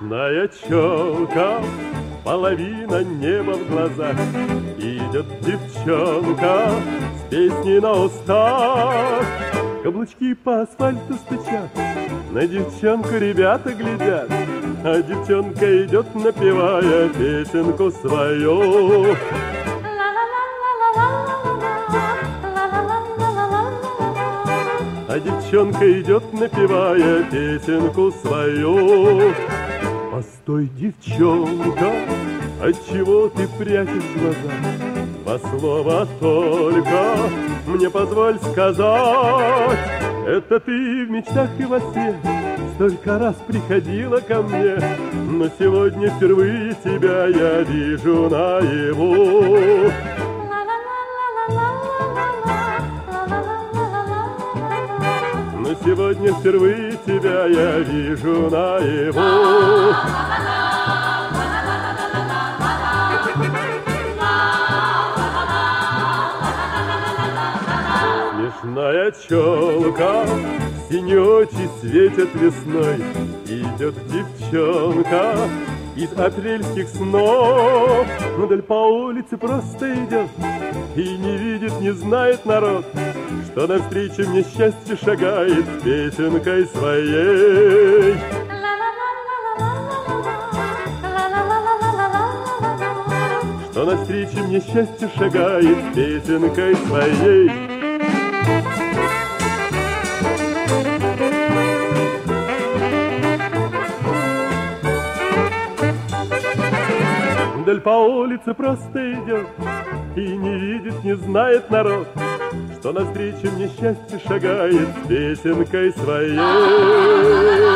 Смешная челка, половина неба в глазах. Идет девчонка с песней на устах. Каблучки по асфальту стучат, на девчонку ребята глядят, а девчонка идет, напевая песенку свою. А девчонка идет, напевая песенку свою. Постой, девчонка, отчего ты прячешь глаза? Два слова только мне позволь сказать. Это ты в мечтах и во сне столько раз приходила ко мне, но сегодня впервые тебя я вижу наяву. Но сегодня впервые тебя я вижу наяву. Смешная челка, синие очи светят весной. Идет девчонка из апрельских снов. Вдаль по улице просто идет и не видит, не знает народ, что навстречу мне счастье шагает с песенкой своей. Что навстречу мне счастье шагает с песенкой своей. Вдаль по улице просто идет и не видит, не знает народ, что навстречу мне счастье шагает с песенкой своей.